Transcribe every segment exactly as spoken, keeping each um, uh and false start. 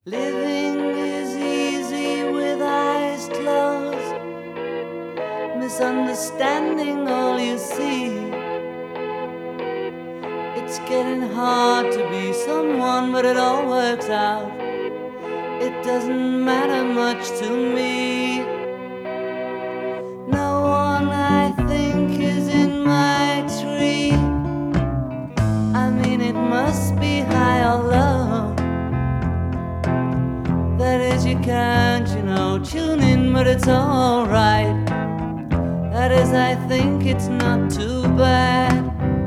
Living is easy with eyes closed, misunderstanding all you see. It's getting hard to be someone, but it all works out. It doesn't matter much to me. No one, I think, is in my tree. I mean, it must be high or low. That is, you can't, you know, tune in, but it's alright. That is, I think it's not too bad.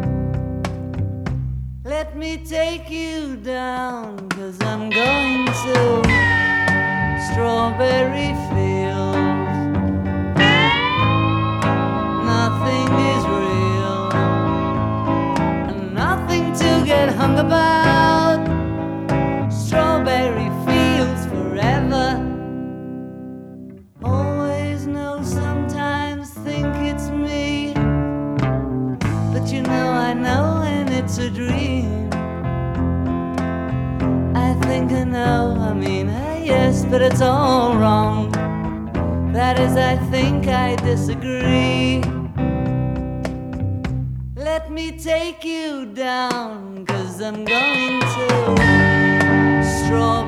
Let me take you down, 'cause I'm going to strawberry fields. Nothing is real, and nothing to get hung about. Strawberry fields forever. Always know, sometimes think it's me, but you know I know, and it's a dream. I think I know, I mean, uh, yes, but it's all wrong. That is, I think I disagree. Let me take you down, 'cause I'm going to strawberry